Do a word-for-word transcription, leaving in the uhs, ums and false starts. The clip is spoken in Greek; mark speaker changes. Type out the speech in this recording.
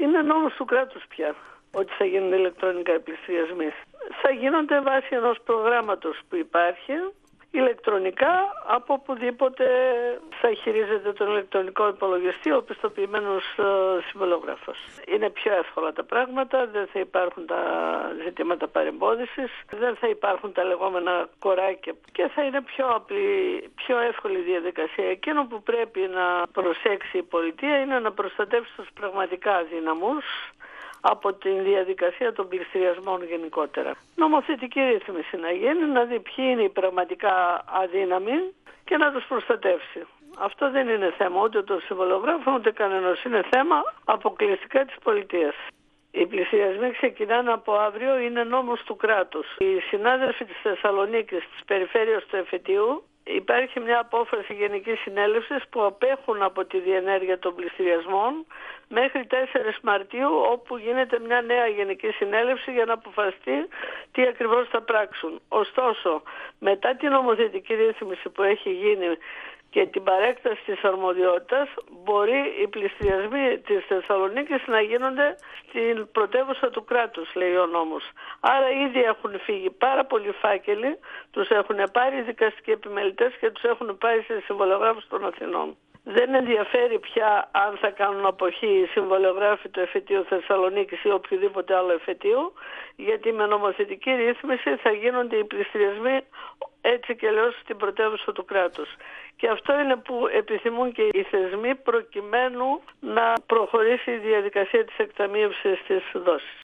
Speaker 1: Είναι νόμος του κράτους πια ότι θα γίνουν ηλεκτρονικά οι πληστηριασμοί. Θα γίνονται βάσει ενός προγράμματος που υπάρχει ηλεκτρονικά από οπουδήποτε θα χειρίζεται τον ηλεκτρονικό υπολογιστή ο πιστοποιημένος συμβολογράφος. Είναι πιο εύκολα τα πράγματα, δεν θα υπάρχουν τα ζητήματα παρεμπόδισης, δεν θα υπάρχουν τα λεγόμενα κοράκια και θα είναι πιο απλή, πιο εύκολη διαδικασία. Εκείνο που πρέπει να προσέξει η πολιτεία είναι να προστατεύσει τους πραγματικά αδύναμους από την διαδικασία των πληστηριασμών γενικότερα. Νομοθετική ρύθμιση να γίνει, να δει ποιοι είναι οι πραγματικά αδύναμοι και να τους προστατεύσει. Αυτό δεν είναι θέμα ούτε των συμβολογράφων ούτε κανένας. Είναι θέμα αποκλειστικά της πολιτείας. Οι πληστηριασμοί ξεκινάνε από αύριο, είναι νόμος του κράτους. Οι συνάδελφοι της Θεσσαλονίκης, της περιφέρειας του Εφετείου, υπάρχει μια απόφαση Γενικής Συνέλευσης που απέχουν από τη διενέργεια των πληστηριασμών μέχρι τέσσερις Μαρτίου, όπου γίνεται μια νέα Γενική Συνέλευση για να αποφασιστεί τι ακριβώς θα πράξουν. Ωστόσο, μετά την νομοθετική ρύθμιση που έχει γίνει και την παρέκταση της αρμοδιότητας, μπορεί οι πληστηριασμοί της Θεσσαλονίκης να γίνονται στην πρωτεύουσα του κράτους, λέει ο νόμος. Άρα ήδη έχουν φύγει πάρα πολλοί φάκελοι, τους έχουν πάρει οι δικαστικοί επιμελητές και τους έχουν πάει σε συμβολογράφους των Αθηνών. Δεν ενδιαφέρει πια αν θα κάνουν αποχή οι συμβολογράφοι του Εφετείου Θεσσαλονίκης ή οποιοδήποτε άλλο εφετείο, γιατί με νομοθετική ρύθμιση θα γίνονται οι πληστηριασμοί έτσι και λέω στην πρωτεύουσα του κράτους. Και αυτό είναι που επιθυμούν και οι θεσμοί προκειμένου να προχωρήσει η διαδικασία της εκταμείευσης της δόσης.